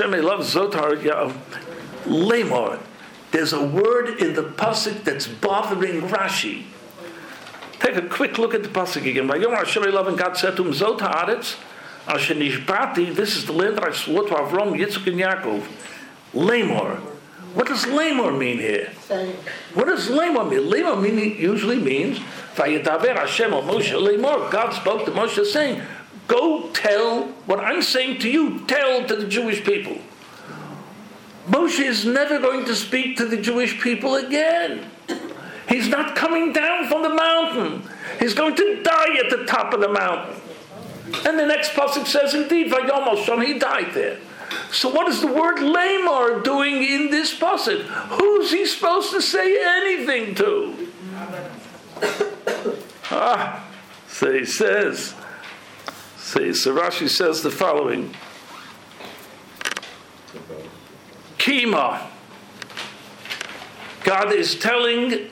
Lemor. There's a word in the pasuk that's bothering Rashi. Take a quick look at the pasuk again. And God said to him, Zot ha'aretz, asher nishbati, this is the land that I swore to Avram, Yitzchak, and Yaakov. Lemor. What does Lemor mean here? What does Lemor mean? Lemor usually means, Vayedaber Hashem al Moshe Lemor. God spoke to Moshe saying, go tell what I'm saying to you, tell to the Jewish people. Moshe is never going to speak to the Jewish people again. He's not coming down from the mountain. He's going to die at the top of the mountain. And the next pasuk says, indeed, Vayom Sham, he died there. So what is the word Lemor doing in this pasuk? Who's he supposed to say anything to? So he says, so Rashi says the following. Kima. God is telling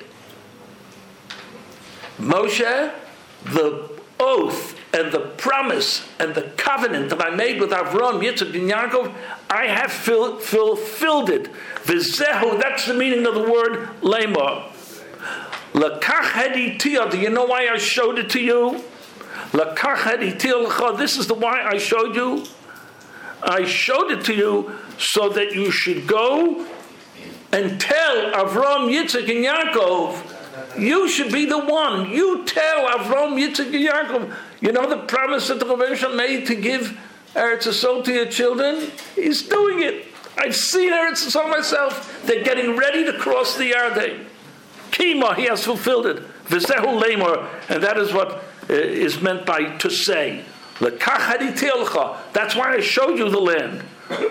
Moshe the oath and the promise and the covenant that I made with Avram, Yitzchak, and Yaakov, I have fulfilled it. V'zehu, that's the meaning of the word Lemor. Lakach heditiyah, do you know why I showed it to you? Lakach heditiyah l'cha, this is the why I showed you. I showed it to you so that you should go and tell Avram, Yitzchak, and Yaakov. You should be the one. You tell Avram, Yitzchak, and Yaakov. You know the promise that the Rebbe Shalom made to give Eretz Yisrael to your children? He's doing it. I've seen Eretz Yisrael myself. They're getting ready to cross the Yarden. Kima, he has fulfilled it. V'zehu lemor, and that is what is meant by to say. L'kach hariti olcha, that's why I showed you the land.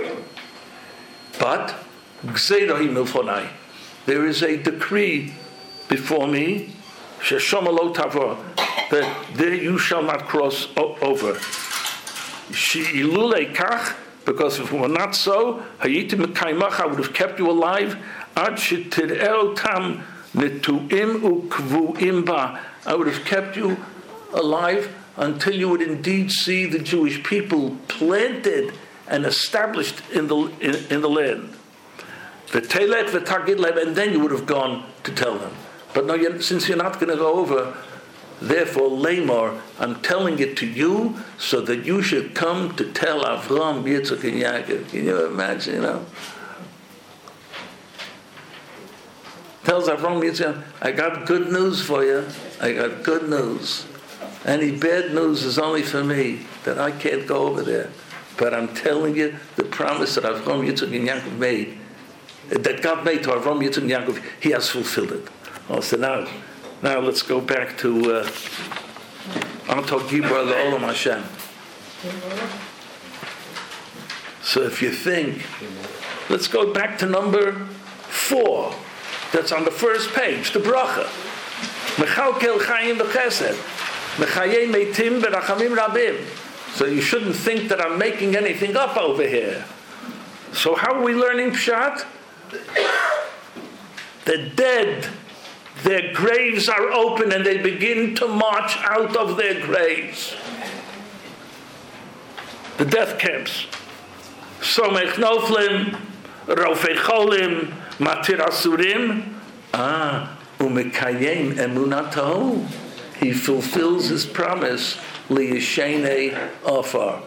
But, gzeirahi milfonai, there is a decree before me, sheshoma lo tavor, that there you shall not cross over. She'ilulei kach, because if it were not so, hayiti mekaimach, I would have kept you alive. Ad shetir'eu tam netu'im ukvu'im ba, I would have kept you alive until you would indeed see the Jewish people planted and established in the land. V'telet v'tagid lev, and then you would have gone to tell them. But no, since you're not going to go over, therefore, Lamar, I'm telling it to you so that you should come to tell Avram, Yitzchak, and Yaakov. Can you imagine, Tells Avram, Yitzchak, I got good news for you. I got good news. Any bad news is only for me, that I can't go over there. But I'm telling you, the promise that Avram, Yitzchak, and Yaakov made, that God made to Avram, Yitzchak, and Yaakov, he has fulfilled it. So now let's go back to Anto Gibor L'Olam Hashem. So if you think, let's go back to number 4. That's on the first page, the bracha. Mechalkel Chaim B'Chesed. Mechayei Meitim B'Rachamim Rabim. So you shouldn't think that I'm making anything up over here. So how are we learning Pshat? The dead, their graves are open and they begin to march out of their graves. The death camps. Somech Noflim, Rofei Cholim, Matir Asurim. Umekayem Emunatahu. He fulfills his promise, Liyashene Afar.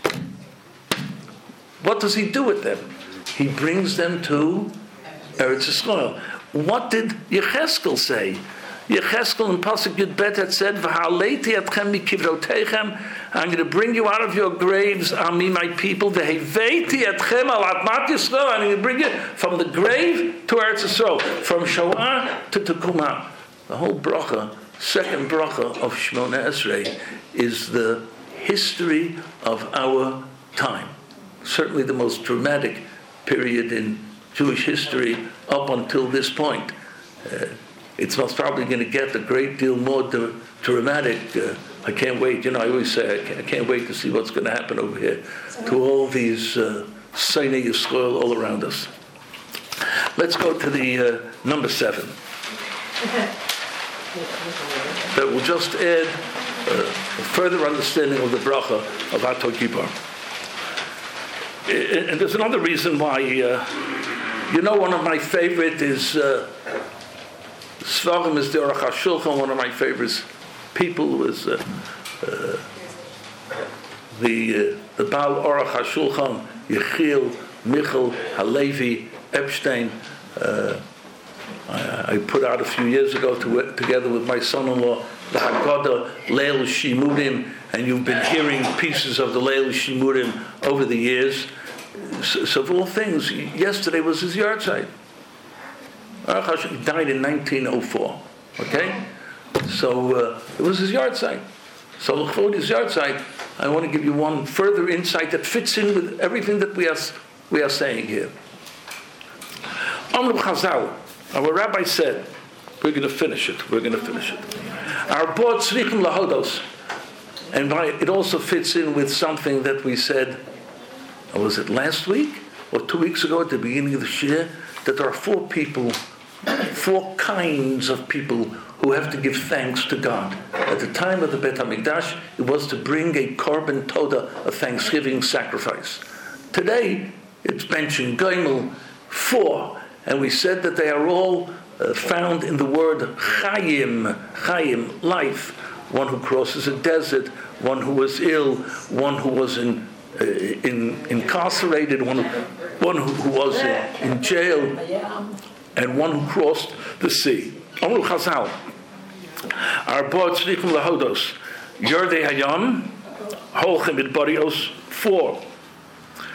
What does he do with them? He brings them to Eretz Yisrael. What did Yecheskel say? Yecheskel in Pasuk Yud Bet had said, "V'ha'aleiti atchem mikivroteichem." I'm going to bring you out of your graves, Ami, my people. V'heveiti atchem al admat Yisrael. I'm going to bring you from the grave to Eretz Yisrael, from Shoah to Tekuma. The whole bracha, second bracha of Shemona Esrei, is the history of our time. Certainly the most dramatic period in Jewish history up until this point. It's most probably going to get a great deal more dramatic. I can't wait. I always say I can't wait to see what's going to happen over here to all these Seinei Yisrael all around us. Let's go to the number 7. That will just add a further understanding of the bracha of Ato Kippur. And there's another reason why, one of my favorite is, Svarim is the Aruch HaShulchan, one of my favorite people was the Baal Aruch HaShulchan, Yechiel, Michal, Halevi, Epstein. I put out a few years ago together with my son-in-law, the Haggadah Leil Shimurim, and you've been hearing pieces of the Leil Shimurim over the years. So of all things, yesterday was his yahrzeit. He died in 1904. Okay? So it was his yahrzeit. So for his yahrzeit, I want to give you one further insight that fits in with everything that we are saying here. Amru Chazal, our rabbi said, we're going to finish it. Our bod tzrichim lahodos. And it also fits in with something that we said, was it last week or 2 weeks ago at the beginning of the year, that there are 4 kinds of people who have to give thanks to God. At the time of the Beit HaMikdash, it was to bring a korban toda, a thanksgiving sacrifice. Today, it's mentioned Goimel 4, and we said that they are all found in the word Chayim, life. One who crosses a desert, one who was ill, one who was incarcerated, one who was in jail, and one who crossed the sea. Amru Chazal, Arba Tzrichim Lahodos, Yordei Hayam, Holchem Midbarios 4.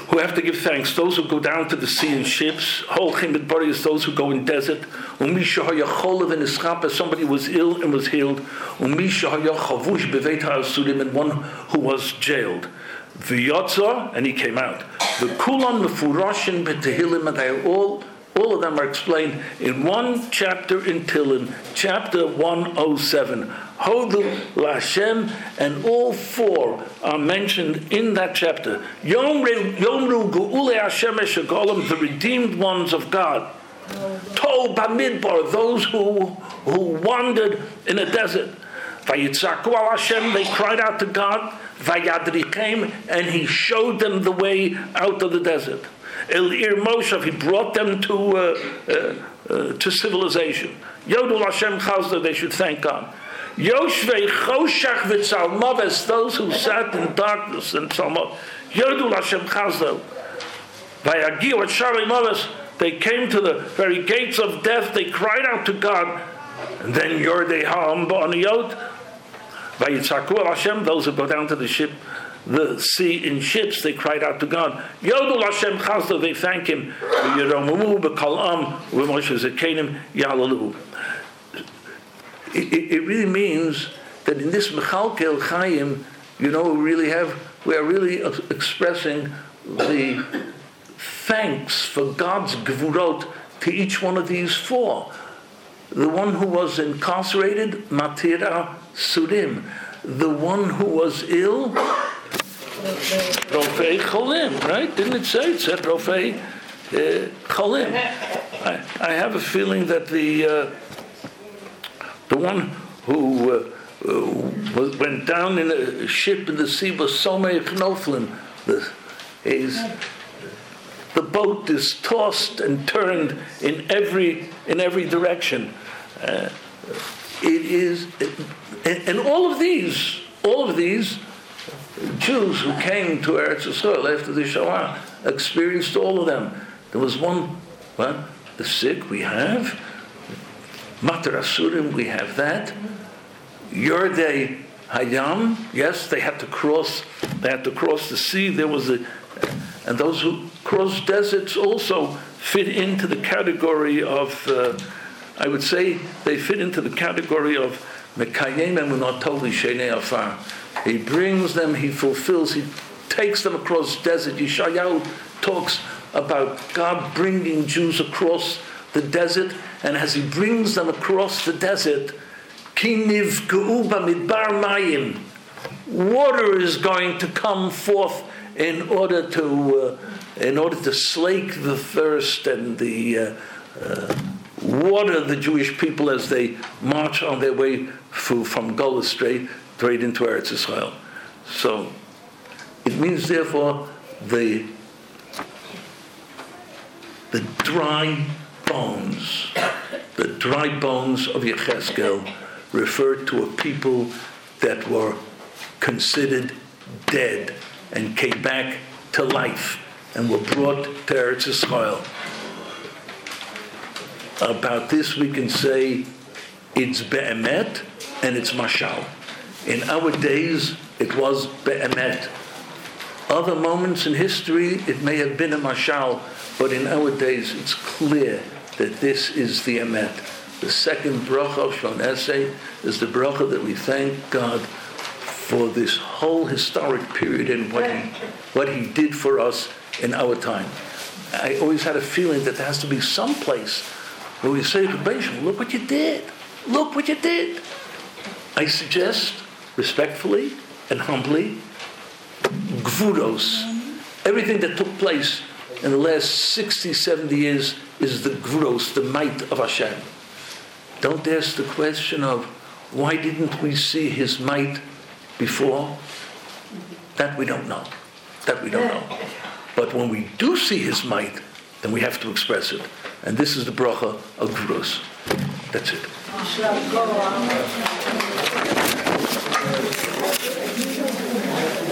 who have to give thanks. Those who go down to the sea in ships. Holchim Midbari is those who go in desert. Umisha hayacholav in ischapa, somebody was ill and was healed. Umisha hayachavush beveit ha'asurim, and one who was jailed. V'yotza, and he came out. The kulan mefurashin b'tehillim, and they all of them are explained in one chapter in Tehillim, chapter 107. Hodu Lashem, and all four are mentioned in that chapter. Yomru Ge'ule Hashem Eshagolam, the redeemed ones of God. Tol Bamidbar, those who wandered in a desert. Vayitzaku al Hashem, they cried out to God. Vayadrichem, and He showed them the way out of the desert. El Ir Moshe, He brought them to civilization. Yodul Hashem Chazda, they should thank God. Yoshvei Choshach v'Tzalmaves, those who sat in darkness and Tzalmav. Yodul Hashem Chazda. Vayagiu at Sharei Maves, they came to the very gates of death, they cried out to God. And then Yordei Ha'am Ba'aniyot. Vayitzaku al Hashem, those who go down to the sea in ships, they cried out to God. Yodul Hashem Chazda, they thank Him. V'Yeromumu b'Kol Am v'Moshe Zekenim Yalalu. It really means that in this Mechalkel Chaim, we are really expressing the thanks for God's Gevurot to each one of these four. The one who was incarcerated, Matira Surim. The one who was ill, Rofei Cholim, right? Didn't it say? It said Rofei Cholim. I have a feeling that the one who went down in a ship in the sea was Somei Knoflim. The boat is tossed and turned in every direction. And all of these Jews who came to Eretz Yisrael after the Shoah experienced all of them. There was one, the sick we have, Matar Asurim, we have that. Yordei Hayam, yes, they had to cross the sea. And those who cross deserts also fit into the category of, I would say, they fit into the category of Mekayem Emunot Toli Shenei Afar. He brings them, He fulfills, He takes them across desert. Yeshayahu talks about God bringing Jews across the desert, and as He brings them across the desert, Ki nivgeu b'midbar mayim, water is going to come forth in order to slake the thirst and the water the Jewish people as they march on their way from Golus straight into Eretz Yisrael. So it means, therefore, the dry bones of Yechezkel referred to a people that were considered dead and came back to life and were brought to Eretz Yisrael. About this we can say it's be'emet and it's mashal. In our days it was be'emet. Other moments in history it may have been a mashal, but in our days it's clear that this is the emet. The second bracha of Shon Esrei is the bracha that we thank God for this whole historic period and what He did for us in our time. I always had a feeling that there has to be some place where we say to Beisham, look what you did. Look what you did. I suggest, respectfully and humbly, Gvuros. Everything that took place in the last 60, 70 years is the Gvuros, the might of Hashem. Don't ask the question of, why didn't we see His might before? That we don't know. But when we do see His might, then we have to express it. And this is the bracha of Gvuros. That's it.